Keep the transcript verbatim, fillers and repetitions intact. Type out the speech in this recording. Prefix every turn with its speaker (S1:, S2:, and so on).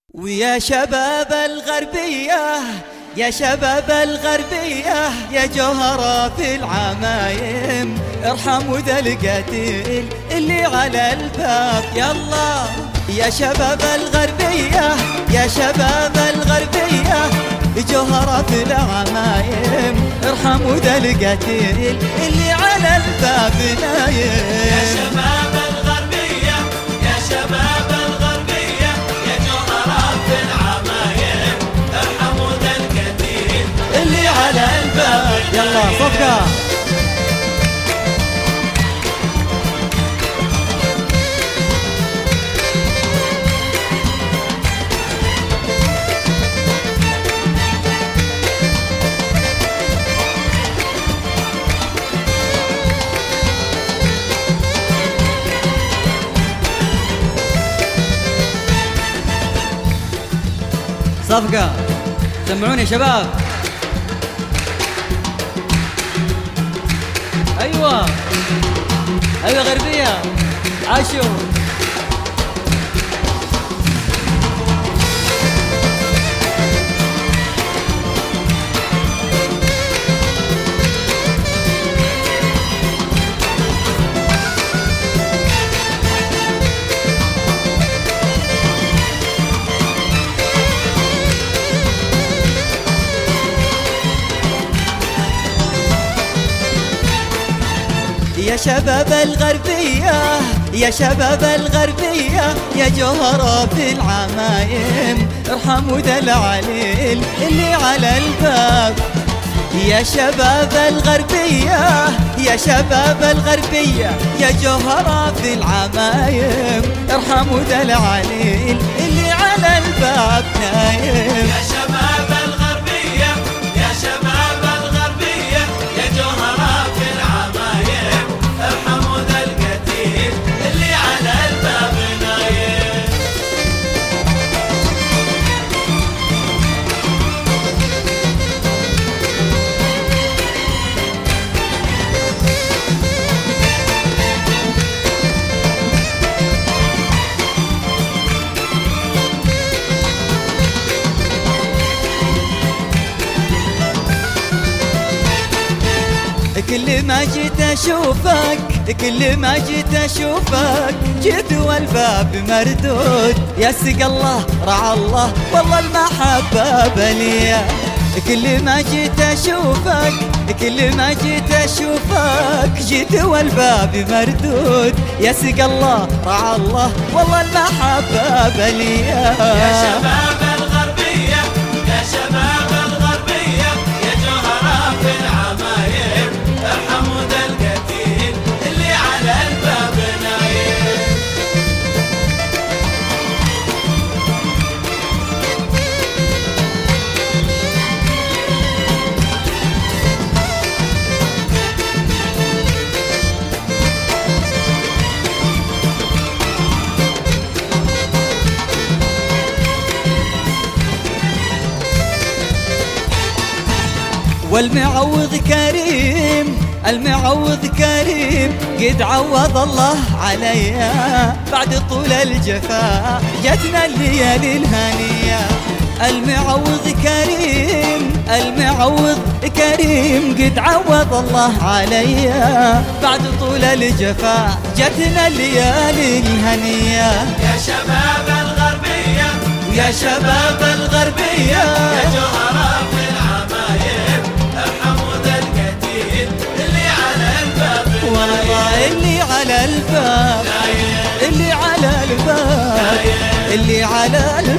S1: ويا شباب الغربية يا شباب الغربية يا جوهرة في العمايم ارحموا ذا القتيل اللي على الباب. يلا يا شباب الغربية يا شباب الغربية جوهرة في العمايم ارحموا ذا القتيل اللي على الباب نايم.
S2: يا شباب الغربية يا شباب الغربية يا جوهرة في العمايم ارحموا ذا القتيل
S1: اللي على الباب. يلا صفقة. صفقة سمعوني يا شباب. أيوة أيوة غربية عاشوا. يا شباب الغربية يا شباب الغربية يا جوهرة في العمايم ارحموا ذا العليل اللي على الباب. يا شباب الغربية يا شباب الغربية يا جوهرة في العمايم ارحموا ذا العليل اللي على الباب نايم.
S2: يا شباب الغربية يا شباب الغربية يا جوهرة في العمايم ارحموا ذا القتيل اللي على الباب نايم.
S1: كل ما جيت اشوفك كل ما جيت اشوفك جيت والباب مردود. يا سق الله رعى الله والله المحبة بلية. كل ما جيت اشوفك كل ما جيت اشوفك جيت والباب مردود. يا سق الله رعى الله والله المحبة بلية.
S2: يا شباب الغربية يا شباب الغربية يا جوهرة في العمايم ارحموا ذا القتيل اللي على الباب نايم.
S1: والمعوض كريم المعوض كريم قد عوض الله عليا بعد طول الجفاء جتنا الليالي الهانية. المعوض كريم المعوض كريم قد عوض الله عليا بعد طول الجفاء جتنا الليالي الهانية.
S2: يا شباب الغربية
S1: يا شباب الغربية
S2: يا جوهرة في العمايم ارحموا ذا القتيل اللي على الباب
S1: والله اللي على الباب اللي على الباب اللي على الباب